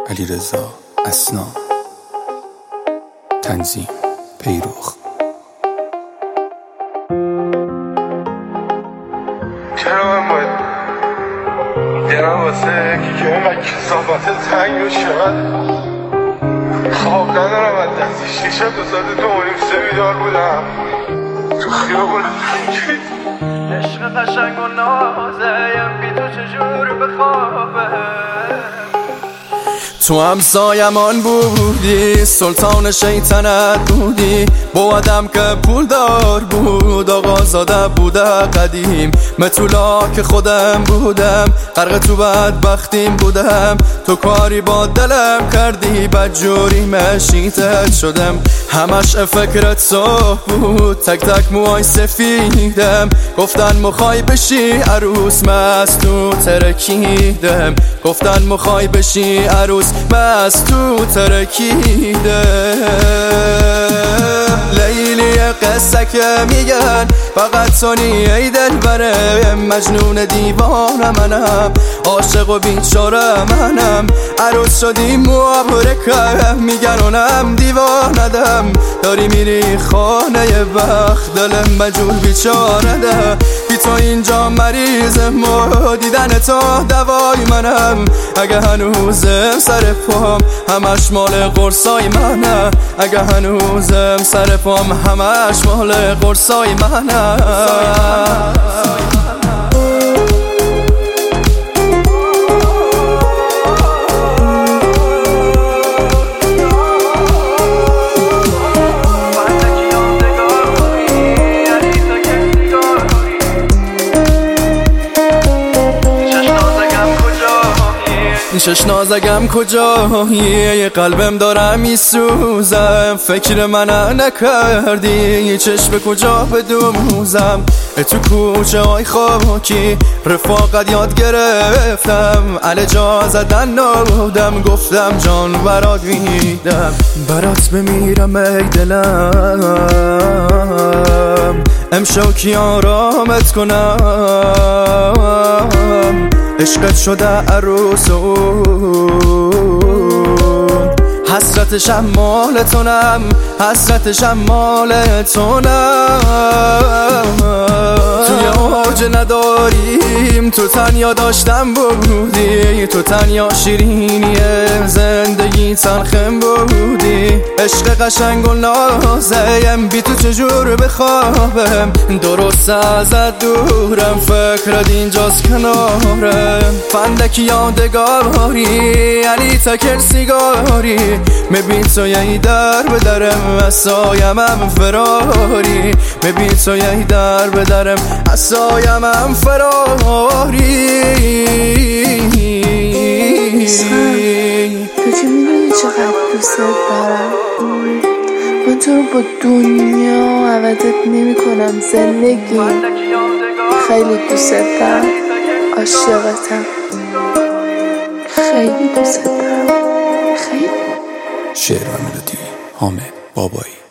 علیرضا اسنا، تنظیم پیروخ. چرا من باید دلم واسه یکی که اینقدر کثافت تنگ و شد خواب ندارم. از دست شیشه 2 ساعت 2:30 بیدار بودم تو خیابون عشق قشنگ و نازم بی تو چجور بخوابه. تو همسایمان بودی، سلطان شیطنت بودی، با آدم که پول دار بود، آقا زاده بوده قدیم. متولا که خودم بودم، غرق تو بدبختیم بودم. تو کاری با دلم کردی، بدجوری مشیتت شدم. همش فکرت صبح بود، تک تک موهای سفیدم. گفتن مخوای بشی عروس، مست تو ترکیدم. گفتن مخوای بشی عروس، مست تو ترکیدم. لیلی قصه که میگن فقط سونی ای دل بره، مجنون دیوانه منم، عاشق و بیچاره منم. عروس شدی مبارکه میگن اونم دیوانه، داری میری خانه بخت، دلم مجبور بیچاره ده. بی تو اینجا مریضم و دیدن تو دوای منم. اگه هنوزم سر پام همش مال قرصای منه، اگه هنوزم سر پام همش مال قرصای منه. چش نازگم کجایی، قلبم دارم میسوزم. فکر من نکردی چشم کجا بدوزم. تو کوچه های خاکی رفاقت یاد گرفتم. علجا زدن نادم، گفتم جان برات میدم. برات بمیرم ای دلم، امشو کی آرامت کنم. عشقت شده عروسون، حسرتشم مال تونم، حسرتشم مال تونم. توی اوج نداریم، تو تنیا داشتم بودی، تو تنیا شیرینی زندگی تلخم بودی. عشق قشنگ و نازم بی تو چجور بخوابم، درست ازت دورم، فکرت اینجاست کنارم. فندکی یادگاری، علی تکر سیگاری، مبین تو یه در به درم، اسایم هم فراری. مبین تو یه در به درم، اسایم هم فراری. تو که میدونی چقدر دوست دارم، من تو رو با دنیا عوضت نمی کنم. زندگی خیلی دوست دارم، عاشقتم، خیلی دوست دارم، خیلی. شعر و ملودی حامد بابایی.